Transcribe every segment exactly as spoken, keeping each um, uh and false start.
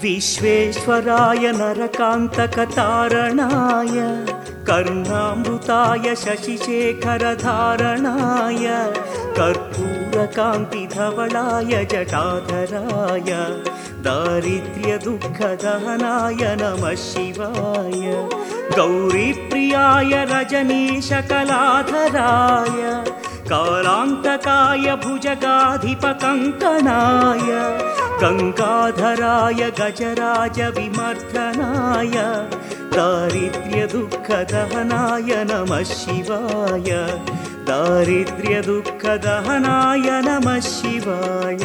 विश्वेश्वराय नरकान्तकतारणाय कर्णामृताय शशिशेखरधारणाय कर्पूरकान्तिधवलाय जटाधराय दारिद्र्यदुःखदहनाय नमः शिवाय गौरीप्रियाय रजनीशकलाधराय कालान्तकाय भुजगाधिपकङ्कणाय गङ्गाधराय गजराजविमर्दनाय दारिद्र्यदुःखदहनाय नमः शिवाय दारिद्र्यदुःखदहनाय नमः शिवाय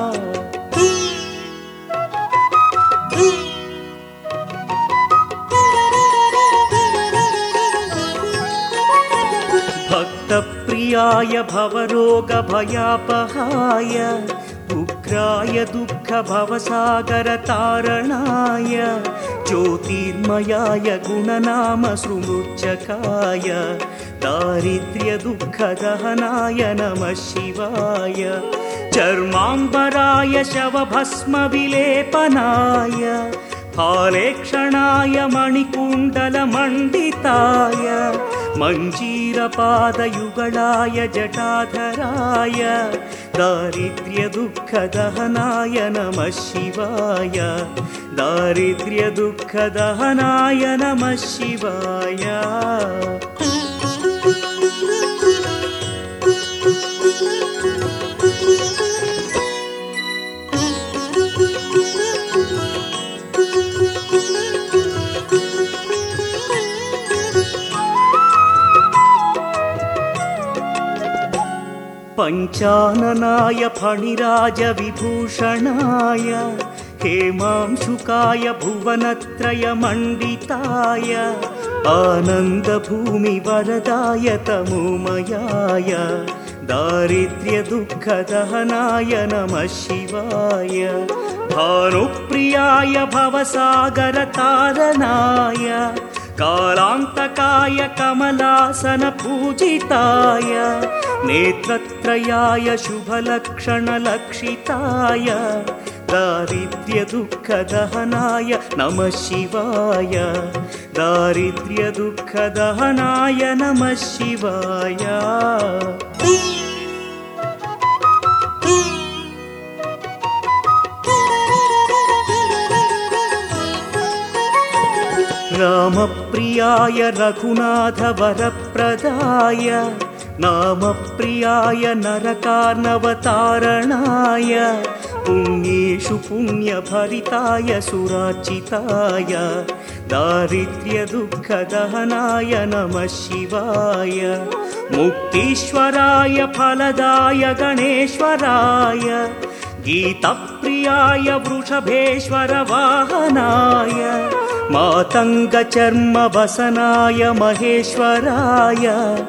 भक्तप्रियाय भवरोगभयापहाय उग्राय दुःखभवसागरतारणाय ज्योतिर्मयाय गुणनामसृमुच्चकाय दारिद्र्यदुःखदहनाय नमः शिवाय चर्माम्बराय शवभस्मविलेपनाय फालेक्षणाय मणिकुण्डलमण्डिताय मञ्जीरपादयुगलाय जटाधराय दारिद्र्यदुःखदहनाय नमः शिवाय दारिद्र्यदुःखदहनाय नमः शिवाय पञ्चाननाय फणिराजविभूषणाय हेमांशुकाय भुवनत्रयमण्डिताय आनन्दभूमिवरदाय तमोमयाय दारिद्र्यदुःखदहनाय नमः शिवाय भानुप्रियाय भवसागरतारणाय कालान्तकाय कमलासनपूजिताय नेत्रत्रयाय शुभलक्षणलक्षिताय दारिद्र्यदुःखदहनाय नमः शिवाय दारिद्र्यदुःखदहनाय नमः शिवाय रामप्रियाय रघुनाथवरप्रदाय नामप्रियाय नरकार्णवतारणाय पुण्येषु पुण्यभरिताय सुरार्चिताय दारिद्र्यदुःखदहनाय नमः शिवाय मुक्तीश्वराय फलदाय गणेश्वराय गीतप्रियाय वृषभेश्वर वाहनाय मातङ्गचर्मवसनाय महेश्वराय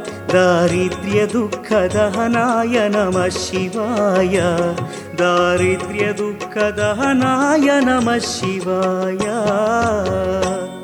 दारिद्र्यदुःखदहनाय नमः शिवाय दारिद्र्यदुःखदहनाय नमः शिवाय।